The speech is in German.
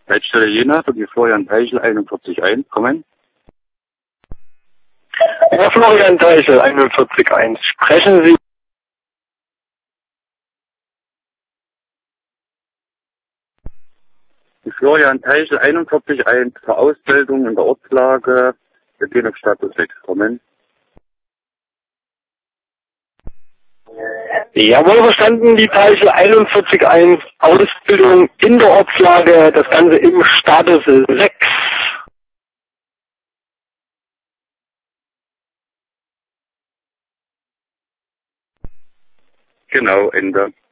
Leitstelle Jena für die Florian Teichel 41.1. Kommen. Herr Florian Teichel 41.1. Sprechen Sie. Die Florian Teichel 41.1 für Ausbildung in der Ortslage stehen auf Status 6. Kommen. Jawohl, verstanden, die Teichel 41.1, Ausbildung in der Ortslage, das Ganze im Status 6. Genau, Ende.